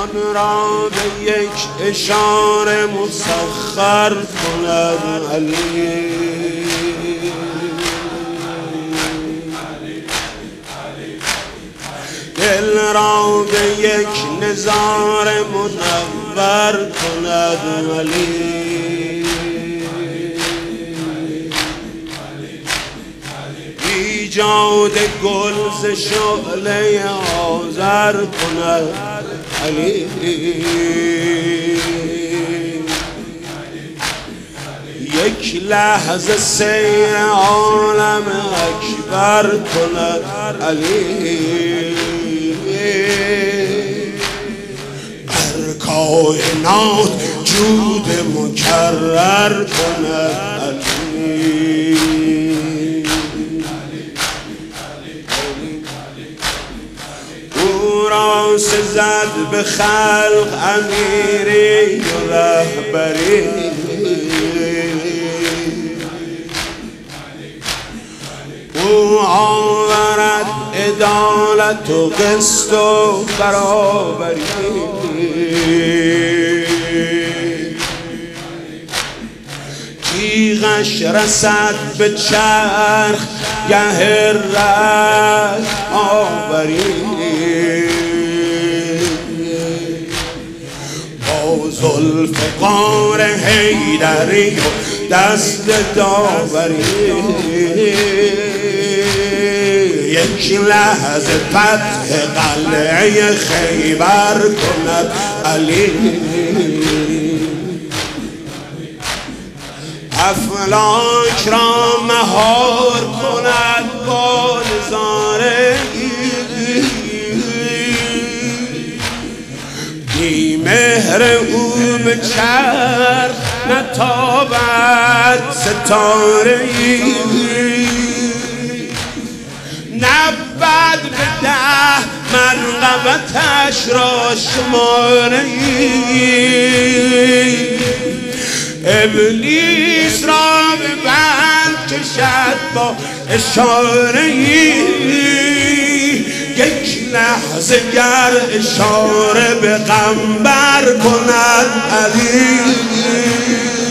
جان را به یک اشاره مسخر کند علی. دل را به یک نظاره منور کند علی. ایجاد گل ز شعله آذر کند علی. یک لحظه سیر عالم اکبر کند علی. در کائنات جود مکرر کند علی. او را سزد به خلق امیری و رهبری. او آورد عدالت و قسط و برابری. تیغش رسد به چرخ گه رد آوری. با ذوالفقار حیدری و دست داوری. یک لحظه فتح قلعه خیبر کند علی. افلاک را مهار کند با نظاره. بی مهر او به چرخ نتابد ستاره. نبود به 10 منقبتش را شماره. ابلیس را به بند کشد با اشاره. یک لحظه گر اشاره به قنبر کند علی.